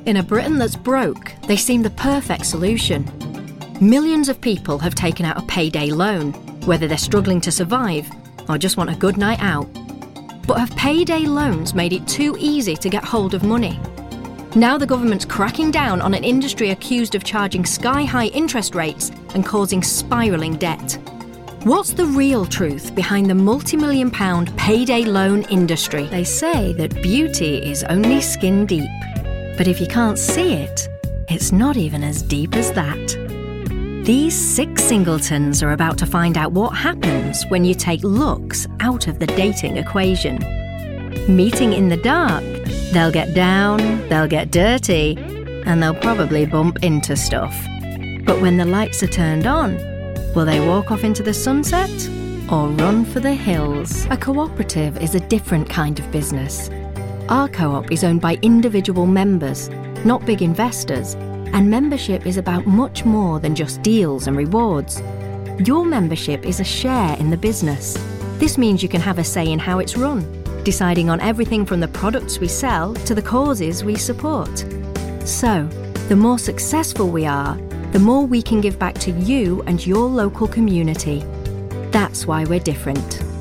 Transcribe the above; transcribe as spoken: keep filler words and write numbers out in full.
In a Britain that's broke, they seem the perfect solution. Millions of people have taken out a payday loan, whether they're struggling to survive or just want a good night out. But have payday loans made it too easy to get hold of money? Now the government's cracking down on an industry accused of charging sky-high interest rates and causing spiralling debt. What's the real truth behind the multi-million pound payday loan industry? They say that beauty is only skin deep. But if you can't see it, it's not even as deep as that. These six singletons are about to find out what happens when you take looks out of the dating equation. Meeting in the dark, they'll get down, they'll get dirty, and they'll probably bump into stuff. But when the lights are turned on, will they walk off into the sunset or run for the hills? A cooperative is a different kind of business. Our co-op is owned by individual members, not big investors, and membership is about much more than just deals and rewards. Your membership is a share in the business. This means you can have a say in how it's run, deciding on everything from the products we sell to the causes we support. So, the more successful we are, the more we can give back to you and your local community. That's why we're different.